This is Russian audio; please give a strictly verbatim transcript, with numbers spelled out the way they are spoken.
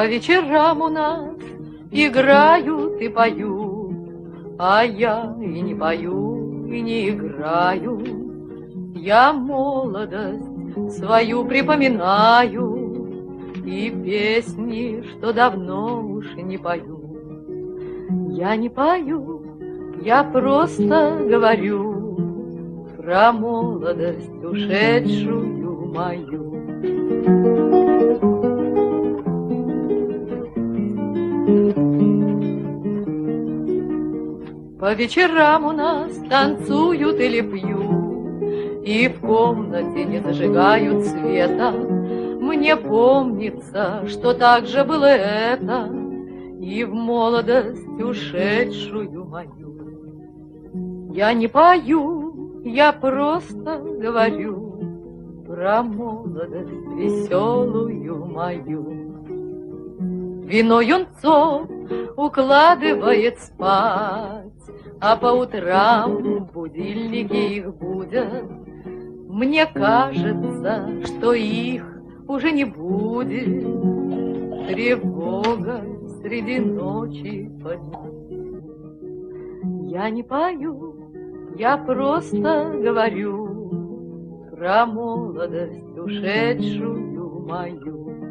По вечерам у нас играют и поют, а я и не пою, и не играю. Я молодость свою припоминаю и песни, что давно уж не пою. Я не пою, я просто говорю про молодость ушедшую мою. По вечерам у нас танцуют или пьют, и в комнате не зажигают света. Мне помнится, что так же было это и в молодость ушедшую мою. Я не пою, я просто говорю про молодость веселую мою. Вино юнцов укладывает спать, а по утрам будильники их будят. Мне кажется, что их уже не будет. Тревога среди ночи поднялась. Я не пою, я просто говорю про молодость ушедшую мою.